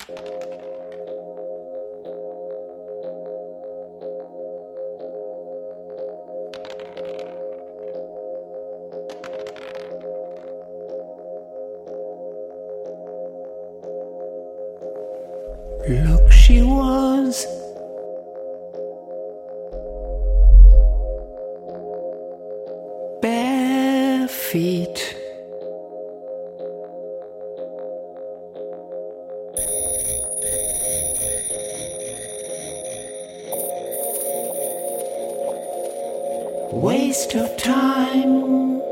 Look, she was bare feet. Waste of time.